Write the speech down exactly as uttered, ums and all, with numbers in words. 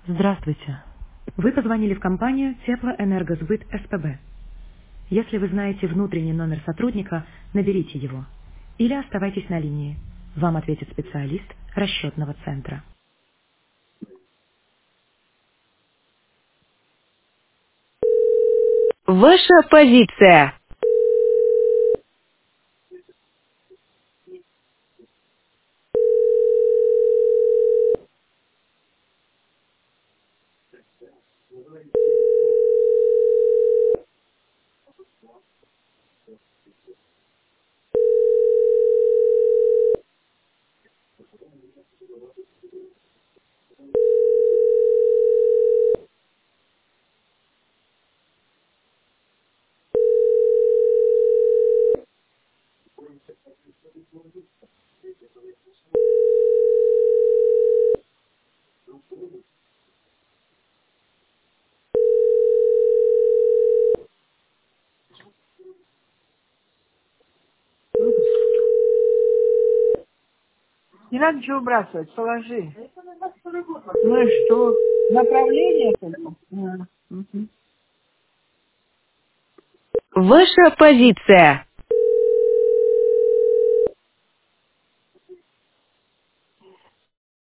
Здравствуйте. Вы позвонили в компанию Теплоэнергосбыт СПБ. Если вы знаете внутренний номер сотрудника, наберите его. Или оставайтесь на линии. Вам ответит специалист расчетного центра. Ваша позиция. Не надо ничего выбрасывать, положи. Ну и что? Направление только? А, мгм. Ваша позиция.